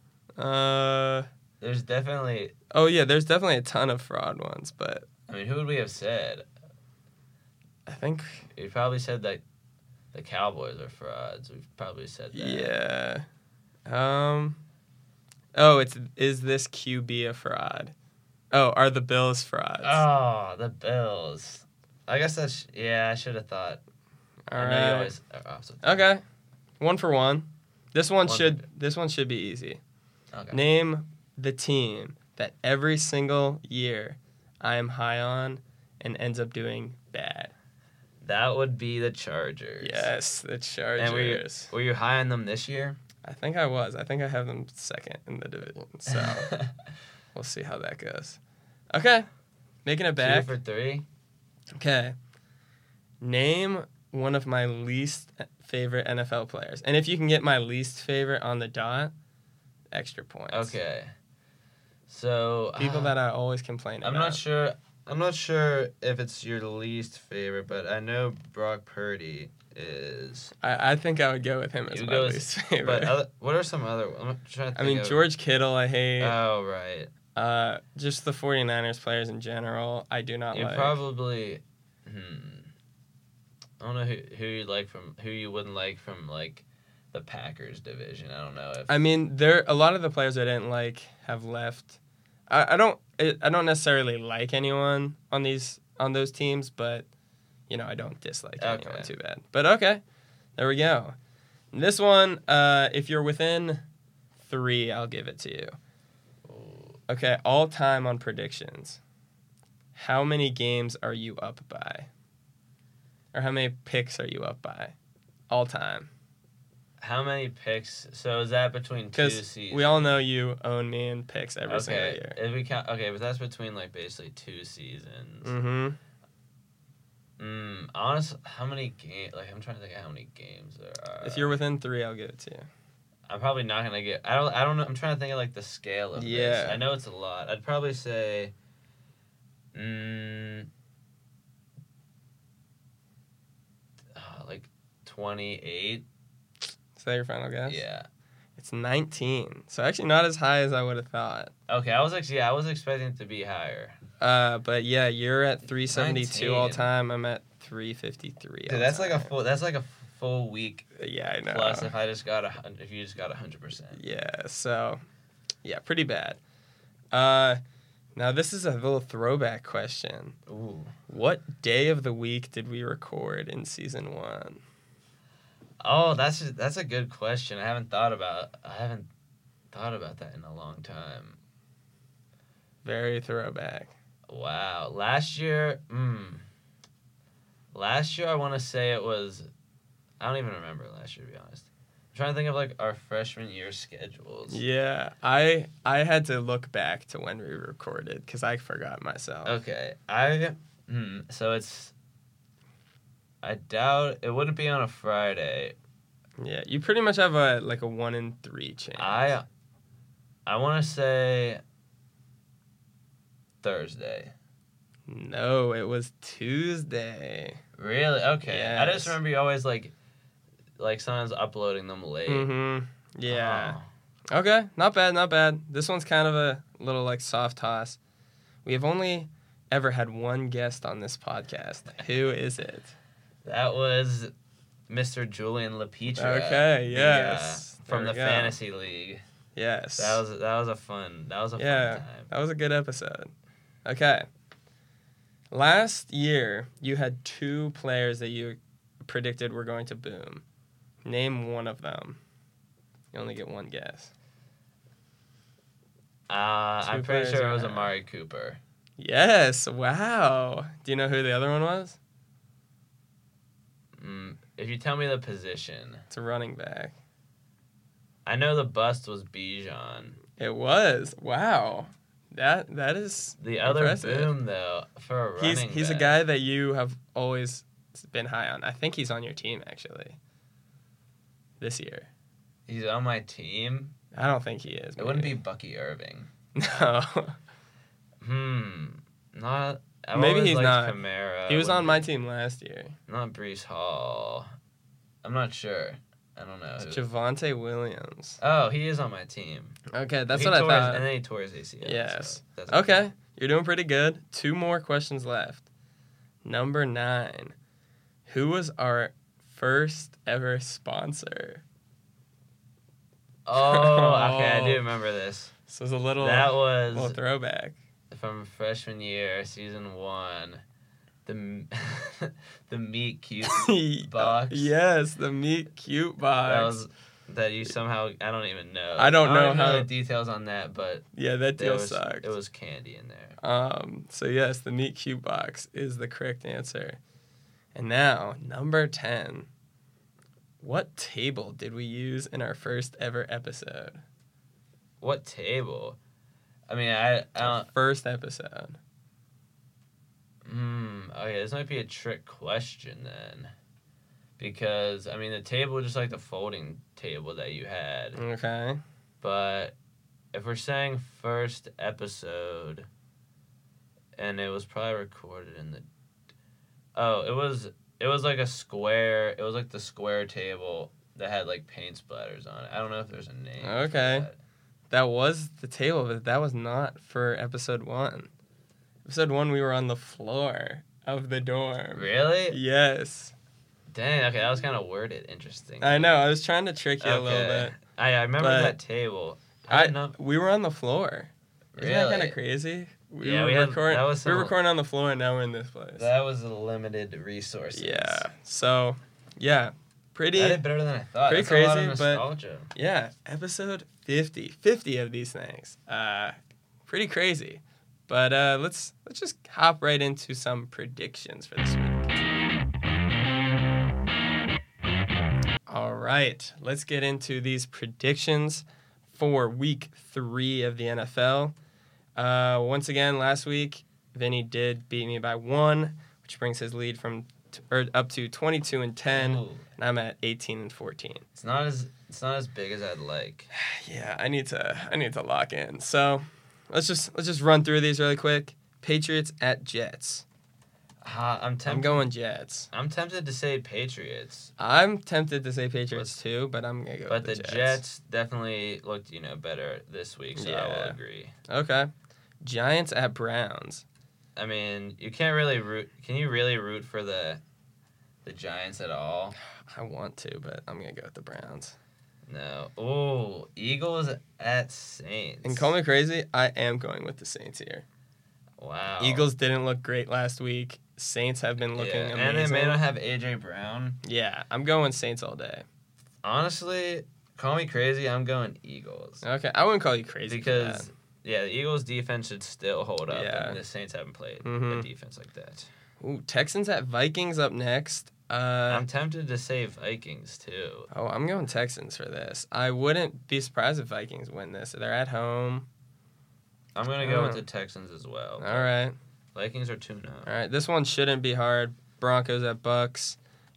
Speaker 1: Uh,
Speaker 2: There's definitely.
Speaker 1: oh yeah, there's definitely a ton of fraud ones, but
Speaker 2: I mean, who would we have said?
Speaker 1: I think
Speaker 2: We probably said that the Cowboys are frauds. We've probably said that.
Speaker 1: yeah. Um. Oh, it's is this Q B a fraud? Oh, are the Bills frauds?
Speaker 2: Oh, the Bills. I guess that's. Yeah, I should have thought.
Speaker 1: All
Speaker 2: I know you
Speaker 1: right.
Speaker 2: always. are off the-
Speaker 1: Okay. One for one. This one
Speaker 2: One for
Speaker 1: should
Speaker 2: two.
Speaker 1: this one should be easy.
Speaker 2: Okay.
Speaker 1: Name the team that every single year I am high on and ends up doing bad.
Speaker 2: That would be the Chargers.
Speaker 1: Yes, the Chargers.
Speaker 2: And were you, were you high on them this year?
Speaker 1: I think I was. I think I have them second in the division. So we'll see how that goes. Okay. Making it back.
Speaker 2: Two for three.
Speaker 1: Okay. Name one of my least favorite N F L players. And if you can get my least favorite on the dot, extra points.
Speaker 2: Okay. So
Speaker 1: People
Speaker 2: uh,
Speaker 1: that I always complain
Speaker 2: I'm
Speaker 1: about.
Speaker 2: not sure. I'm not sure if it's your least favorite, but I know Brock Purdy is.
Speaker 1: I, I think I would go with him as
Speaker 2: You
Speaker 1: my
Speaker 2: go with-
Speaker 1: least favorite.
Speaker 2: But other, what are some other? I'm trying to
Speaker 1: I
Speaker 2: think
Speaker 1: mean,
Speaker 2: of-
Speaker 1: George Kittle, I hate.
Speaker 2: Oh right.
Speaker 1: Uh, just the 49ers players in general, I do not
Speaker 2: You
Speaker 1: like.
Speaker 2: probably. Hmm. I don't know who who you like from who you wouldn't like from like the Packers division. I don't know if.
Speaker 1: I mean, there a lot of the players I didn't like have left. I, I don't it, I don't necessarily like anyone on these on those teams, but you know I don't dislike anyone
Speaker 2: Okay.
Speaker 1: too bad. But okay, there we go. This one, uh, if you're within three, I'll give it to you. Okay, all time on predictions. How many games are you up by? Or how many picks are you up by? All time.
Speaker 2: How many picks? So is that between two
Speaker 1: Because
Speaker 2: seasons?
Speaker 1: we all know you own me in picks every single
Speaker 2: Okay,
Speaker 1: year.
Speaker 2: if we count, okay, but that's between like basically two seasons.
Speaker 1: Mm-hmm.
Speaker 2: Mm, honest, how many games? Like I'm trying to think of how many games there are.
Speaker 1: If you're within three, I'll give it to you.
Speaker 2: I'm probably not gonna get. I don't. I don't know. I'm trying to think of like the scale of
Speaker 1: Yeah.
Speaker 2: this. I know it's a lot. I'd probably say. Mm, uh, like twenty-eight.
Speaker 1: Is that your final guess?
Speaker 2: Yeah.
Speaker 1: It's nineteen. So actually not as high as I would have thought.
Speaker 2: Okay, I was actually. Yeah, I was expecting it to be higher.
Speaker 1: Uh, but yeah, you're at three seventy-two all
Speaker 2: nineteen.
Speaker 1: time. I'm at three fifty-three.
Speaker 2: Dude, that's like a full. That's like a full week
Speaker 1: Yeah, I know.
Speaker 2: plus. If I just got a. hun- If you just got a hundred percent.
Speaker 1: Yeah, so yeah, pretty bad. Uh, now this is a little throwback question.
Speaker 2: Ooh.
Speaker 1: What day of the week did we record in season one?
Speaker 2: Oh, that's a, that's a good question. I haven't thought about. I haven't thought about that in a long time.
Speaker 1: Very throwback.
Speaker 2: Wow. Last year, mm, last year I want to say it was. I don't even remember last year to be honest. I'm trying to think of like our freshman year schedules.
Speaker 1: Yeah, I I had to look back to when we recorded because I forgot myself.
Speaker 2: Okay, I. Hmm. So it's. I doubt it wouldn't be on a Friday.
Speaker 1: Yeah, you pretty much have a like a one in three chance.
Speaker 2: I I want to say Thursday.
Speaker 1: No, it was Tuesday.
Speaker 2: Really? Okay. I just
Speaker 1: Yes.
Speaker 2: remember you always like like someone's uploading them late.
Speaker 1: Mm-hmm. Yeah.
Speaker 2: Oh.
Speaker 1: Okay, not bad, not bad. This one's kind of a little like soft toss. We have only ever had one guest on this podcast. Who is it?
Speaker 2: That was Mister Julian LaPetra.
Speaker 1: Okay,
Speaker 2: the,
Speaker 1: yes.
Speaker 2: uh, from
Speaker 1: There
Speaker 2: the
Speaker 1: we go.
Speaker 2: fantasy league.
Speaker 1: Yes.
Speaker 2: That was that was a fun that was a
Speaker 1: Yeah.
Speaker 2: fun time.
Speaker 1: That was a good episode. Okay. Last year, you had two players that you predicted were going to boom. Name one of them. You only get one guess.
Speaker 2: Uh,
Speaker 1: Two
Speaker 2: I'm pretty
Speaker 1: players
Speaker 2: sure it was
Speaker 1: are-
Speaker 2: Amari Cooper.
Speaker 1: Yes. Wow. Do you know who the other one was?
Speaker 2: Mm, if you tell me the position,
Speaker 1: It's a running back.
Speaker 2: I know the bust was Bijan.
Speaker 1: It was. Wow. That that is
Speaker 2: The other
Speaker 1: impressive.
Speaker 2: boom though for a running
Speaker 1: He's he's a
Speaker 2: back.
Speaker 1: guy that you have always been high on. I think he's on your team actually. This year.
Speaker 2: He's on my team.
Speaker 1: I don't think he is.
Speaker 2: It wouldn't be
Speaker 1: maybe.
Speaker 2: Bucky Irving.
Speaker 1: No.
Speaker 2: Hmm. Not. I
Speaker 1: Maybe
Speaker 2: always
Speaker 1: he's
Speaker 2: liked
Speaker 1: not.
Speaker 2: Kamara.
Speaker 1: He was
Speaker 2: Wouldn't
Speaker 1: on my
Speaker 2: be-
Speaker 1: team last year.
Speaker 2: Not Brees Hall. I'm not sure. I don't know.
Speaker 1: It's
Speaker 2: who-
Speaker 1: Javonte Williams.
Speaker 2: Oh, he is on my team.
Speaker 1: Okay, that's
Speaker 2: He
Speaker 1: what I
Speaker 2: tore his-
Speaker 1: thought.
Speaker 2: And then he tore his A C L.
Speaker 1: Yes.
Speaker 2: So that's
Speaker 1: Okay, you're doing pretty good. Two more questions left. Number nine. Who was our first ever sponsor?
Speaker 2: Oh, okay. I do remember this.
Speaker 1: This was a little,
Speaker 2: That
Speaker 1: little
Speaker 2: was
Speaker 1: throwback.
Speaker 2: from freshman year, season one. The m- the meat cute box.
Speaker 1: Yes, the meat cute box.
Speaker 2: That was that you somehow I don't even know.
Speaker 1: I don't know
Speaker 2: even
Speaker 1: how-
Speaker 2: the details on that, but
Speaker 1: yeah, that
Speaker 2: there
Speaker 1: deal
Speaker 2: was,
Speaker 1: sucked.
Speaker 2: it was candy in there.
Speaker 1: Um, so yes, the meat cute box is the correct answer. And now, number ten. What table did we use in our first ever episode?
Speaker 2: What table? I mean, I, I
Speaker 1: Our
Speaker 2: don't.
Speaker 1: first episode.
Speaker 2: Hmm. Okay, this might be a trick question then, because I mean the table was just like the folding table that you had,
Speaker 1: Okay.
Speaker 2: but if we're saying first episode, and it was probably recorded in the. Oh, it was. It was like a square. It was like the square table that had like paint splatters on it. I don't know if there's a name. for
Speaker 1: Okay.
Speaker 2: that.
Speaker 1: That was the table, but that was not for episode one. Episode one, we were on the floor of the dorm.
Speaker 2: Really?
Speaker 1: Yes.
Speaker 2: Dang. Okay, that was kind of worded. Interesting.
Speaker 1: I know. I was trying to trick you a little
Speaker 2: Okay.
Speaker 1: bit.
Speaker 2: I I remember
Speaker 1: But
Speaker 2: that table.
Speaker 1: I,
Speaker 2: did not-
Speaker 1: we were on the floor. Isn't that kind
Speaker 2: Really?
Speaker 1: of crazy? We
Speaker 2: Yeah,
Speaker 1: were
Speaker 2: we had-
Speaker 1: recording.
Speaker 2: that was
Speaker 1: we were
Speaker 2: some-
Speaker 1: recording on the floor, and now we're in this place.
Speaker 2: That was a limited resources.
Speaker 1: Yeah. So, yeah, pretty.
Speaker 2: I did better than I thought.
Speaker 1: pretty
Speaker 2: That's a lot of
Speaker 1: crazy, but-
Speaker 2: nostalgia.
Speaker 1: Yeah, episode fifty. fifty of these things. Uh, pretty crazy. But uh, let's let's just hop right into some predictions for this week. All right, let's get into these predictions for week three of the N F L. Uh, once again, last week, Vinny did beat me by one, which brings his lead from t- or up to twenty-two and ten,
Speaker 2: Ooh.
Speaker 1: and I'm at eighteen and fourteen.
Speaker 2: It's not as it's not as big as I'd like.
Speaker 1: Yeah, I need to I need to lock in. So let's just let's just run through these really quick. Patriots at Jets.
Speaker 2: Uh, I'm tempted.
Speaker 1: I'm going Jets.
Speaker 2: I'm tempted to say Patriots,
Speaker 1: I'm tempted to say Patriots too, but I'm gonna go
Speaker 2: but
Speaker 1: with
Speaker 2: the
Speaker 1: the
Speaker 2: Jets. definitely looked you know better this week, so I will
Speaker 1: Yeah.
Speaker 2: agree.
Speaker 1: Okay. Giants at Browns.
Speaker 2: I mean, you can't really root. Can you really root for the the Giants at all?
Speaker 1: I want to, but I'm gonna go with the Browns.
Speaker 2: No. Oh, Eagles at Saints.
Speaker 1: And call me crazy, I am going with the Saints here.
Speaker 2: Wow.
Speaker 1: Eagles didn't look great last week. Saints have been looking
Speaker 2: yeah.
Speaker 1: amazing.
Speaker 2: And they may not have A J Brown.
Speaker 1: Yeah, I'm going Saints all day.
Speaker 2: Honestly, call me crazy. I'm going Eagles.
Speaker 1: Okay, I wouldn't call you crazy for
Speaker 2: Because,
Speaker 1: that.
Speaker 2: yeah, the Eagles' defense should still hold up,
Speaker 1: Yeah.
Speaker 2: and the Saints haven't played
Speaker 1: Mhm.
Speaker 2: a defense like that.
Speaker 1: Ooh, Texans at Vikings up next. Uh,
Speaker 2: I'm tempted to say Vikings, too.
Speaker 1: Oh, I'm going Texans for this. I wouldn't be surprised if Vikings win this. They're at home.
Speaker 2: I'm going to go with
Speaker 1: Oh.
Speaker 2: the Texans as well.
Speaker 1: All right.
Speaker 2: Vikings are two now.
Speaker 1: All right. This one shouldn't be hard. Broncos at Bucks.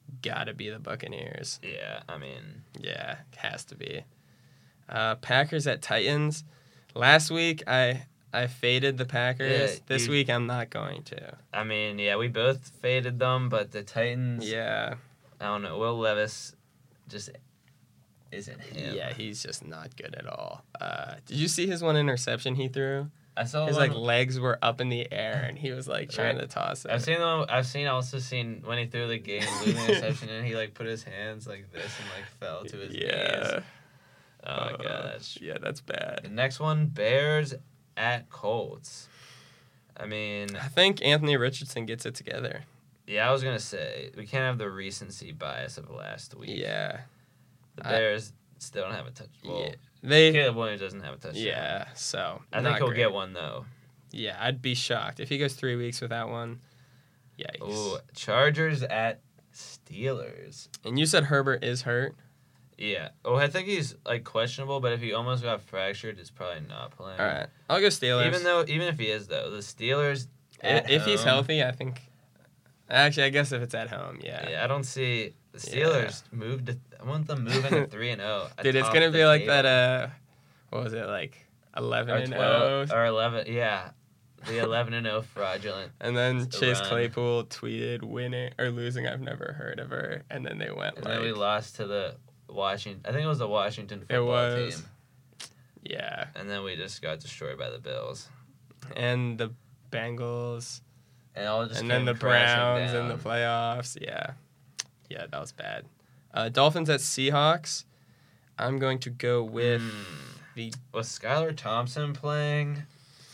Speaker 1: gotta be the Buccaneers.
Speaker 2: Yeah, I mean,
Speaker 1: Yeah, has to be. Uh, Packers at Titans. Last week, I I faded the Packers.
Speaker 2: Yeah,
Speaker 1: this
Speaker 2: you-
Speaker 1: week, I'm not going to.
Speaker 2: I mean, yeah, we both faded them, but the Titans.
Speaker 1: Yeah,
Speaker 2: I don't know. Will Levis just isn't him.
Speaker 1: yeah, he's just not good at all. Uh, did you see his one interception he threw?
Speaker 2: I saw
Speaker 1: His
Speaker 2: one,
Speaker 1: like legs were up in the air, and he was like trying
Speaker 2: Right.
Speaker 1: to toss it.
Speaker 2: I've seen them. I've seen also seen when he threw the game losing interception and he like put his hands like this and like fell to his
Speaker 1: yeah.
Speaker 2: knees. Oh my
Speaker 1: Uh,
Speaker 2: gosh.
Speaker 1: Yeah, that's
Speaker 2: The
Speaker 1: bad.
Speaker 2: next one, Bears at Colts. I mean,
Speaker 1: I think Anthony Richardson gets it together.
Speaker 2: yeah, I was gonna say we can't have the recency bias of last week.
Speaker 1: Yeah.
Speaker 2: The
Speaker 1: I-
Speaker 2: Bears still don't have a touch. Well,
Speaker 1: yeah. They.
Speaker 2: Caleb Williams doesn't have a touchdown.
Speaker 1: Yeah. So
Speaker 2: I think
Speaker 1: not
Speaker 2: he'll
Speaker 1: great.
Speaker 2: get one though.
Speaker 1: Yeah, I'd be shocked if he goes three weeks without one. Yikes.
Speaker 2: Ooh, Chargers at Steelers.
Speaker 1: And you said Herbert is hurt.
Speaker 2: Yeah. Oh, I think he's like questionable, but if he almost got fractured, it's probably not playing.
Speaker 1: All right, I'll go Steelers.
Speaker 2: Even though, even if he is though, the Steelers.
Speaker 1: I-
Speaker 2: at
Speaker 1: if he's
Speaker 2: home-
Speaker 1: healthy, I think. Actually, I guess if it's at home, yeah.
Speaker 2: Yeah, I don't see the
Speaker 1: Yeah.
Speaker 2: Steelers moved. To, I want them moving to three and zero.
Speaker 1: Dude, it's gonna be like that. Uh, what was it like? Eleven
Speaker 2: or
Speaker 1: and
Speaker 2: twelve
Speaker 1: zero.
Speaker 2: or eleven. Yeah, the eleven and zero fraudulent.
Speaker 1: And then
Speaker 2: It's a
Speaker 1: Chase
Speaker 2: run.
Speaker 1: Claypool tweeted winning or losing. I've never heard of her. And then they went
Speaker 2: And
Speaker 1: like,
Speaker 2: then we lost to the Washington. I think it was the Washington football
Speaker 1: was.
Speaker 2: team.
Speaker 1: yeah.
Speaker 2: And then we just got destroyed by the Bills.
Speaker 1: And the Bengals,
Speaker 2: And all just
Speaker 1: and then
Speaker 2: came
Speaker 1: the
Speaker 2: crashing
Speaker 1: Browns in the
Speaker 2: down.
Speaker 1: playoffs. Yeah, yeah, that was bad. Uh, Dolphins at Seahawks. I'm going to go with
Speaker 2: Mm.
Speaker 1: the.
Speaker 2: Was Skylar Thompson playing?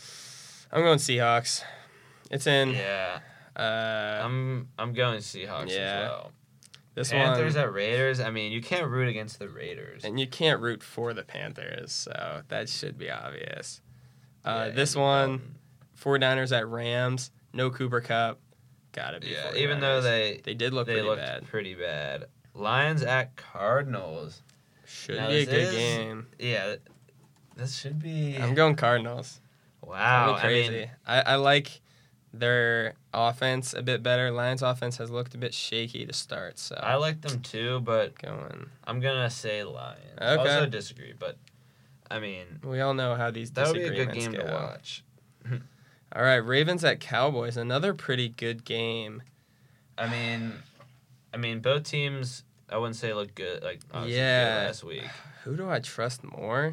Speaker 1: I'm going Seahawks. It's in.
Speaker 2: Yeah,
Speaker 1: Uh,
Speaker 2: I'm I'm going Seahawks
Speaker 1: Yeah.
Speaker 2: as well.
Speaker 1: this
Speaker 2: Panthers
Speaker 1: one,
Speaker 2: at Raiders. I mean, you can't root against the Raiders.
Speaker 1: and you can't root for the Panthers, so that should be obvious. Uh,
Speaker 2: Yeah,
Speaker 1: this
Speaker 2: Andy
Speaker 1: one,
Speaker 2: Dalton.
Speaker 1: 49ers at Rams. No Cooper Cup. Gotta be.
Speaker 2: Yeah, even though
Speaker 1: 49ers.
Speaker 2: they
Speaker 1: they did look
Speaker 2: they
Speaker 1: pretty
Speaker 2: looked
Speaker 1: bad.
Speaker 2: pretty bad. Lions at Cardinals.
Speaker 1: Should
Speaker 2: Now,
Speaker 1: be a
Speaker 2: this
Speaker 1: good
Speaker 2: is-
Speaker 1: game.
Speaker 2: Yeah, this should be.
Speaker 1: I'm going Cardinals.
Speaker 2: wow,
Speaker 1: That'd be crazy.
Speaker 2: I mean,
Speaker 1: I, I like their offense a bit better. Lions offense has looked a bit shaky to start, so
Speaker 2: I like them too, but
Speaker 1: going.
Speaker 2: I'm gonna say Lions.
Speaker 1: Okay.
Speaker 2: Also disagree, but I mean,
Speaker 1: We all know how these
Speaker 2: that would be a
Speaker 1: disagreements
Speaker 2: good game
Speaker 1: go.
Speaker 2: to watch.
Speaker 1: All right, Ravens at Cowboys, another pretty good game.
Speaker 2: I mean, I mean, both teams. I wouldn't say look good. Like obviously
Speaker 1: Yeah.
Speaker 2: good last week.
Speaker 1: Who do I trust more?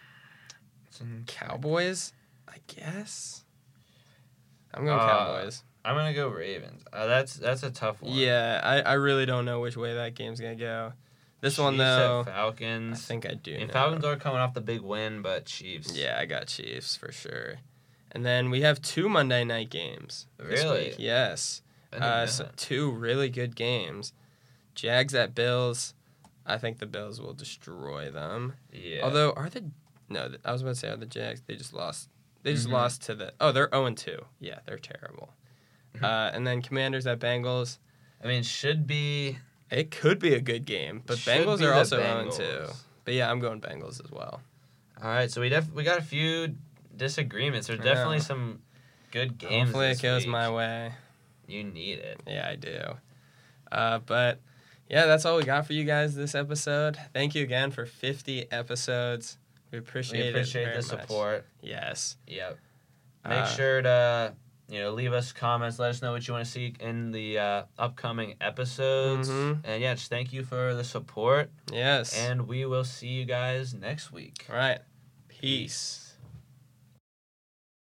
Speaker 1: Cowboys, I guess. I'm going
Speaker 2: Uh,
Speaker 1: Cowboys.
Speaker 2: I'm gonna go Ravens. Uh, that's that's a tough one.
Speaker 1: Yeah, I, I really don't know which way that game's gonna go. This one
Speaker 2: Chiefs at
Speaker 1: though, I
Speaker 2: Falcons.
Speaker 1: think I do.
Speaker 2: I mean,
Speaker 1: know.
Speaker 2: Falcons are coming off the big win, but Chiefs.
Speaker 1: Yeah, I got Chiefs for sure. And then we have two Monday night games. This
Speaker 2: Really?
Speaker 1: week. Yes.
Speaker 2: I didn't
Speaker 1: Uh,
Speaker 2: know
Speaker 1: so
Speaker 2: that.
Speaker 1: two really good games. Jags at Bills. I think the Bills will destroy them.
Speaker 2: Yeah.
Speaker 1: Although, are the no? th- I was about to say, are the Jags? They just lost. They just
Speaker 2: Mhm.
Speaker 1: lost to the. Oh, they're zero and two. Yeah, they're terrible.
Speaker 2: Mhm.
Speaker 1: Uh, and then Commanders at Bengals.
Speaker 2: I mean, should be.
Speaker 1: It could be a good game, but
Speaker 2: should
Speaker 1: Bengals
Speaker 2: be
Speaker 1: are
Speaker 2: the
Speaker 1: also zero and two.
Speaker 2: Bengals.
Speaker 1: But yeah, I'm going Bengals as well.
Speaker 2: All right, so we def- we got a few disagreements. There's
Speaker 1: Yeah.
Speaker 2: definitely some good games.
Speaker 1: Hopefully, it
Speaker 2: this
Speaker 1: goes
Speaker 2: week.
Speaker 1: my way.
Speaker 2: You need it.
Speaker 1: Yeah, I do. Uh, but yeah, that's all we got for you guys this episode. Thank you again for fifty episodes. We appreciate,
Speaker 2: We appreciate
Speaker 1: it very
Speaker 2: the
Speaker 1: much.
Speaker 2: support.
Speaker 1: Yes.
Speaker 2: Yep. Make
Speaker 1: Uh,
Speaker 2: sure to you know leave us comments. Let us know what you want to see in the uh, upcoming episodes.
Speaker 1: Mhm.
Speaker 2: And yeah, just thank you for the support.
Speaker 1: Yes.
Speaker 2: And we will see you guys next week.
Speaker 1: all right. Peace.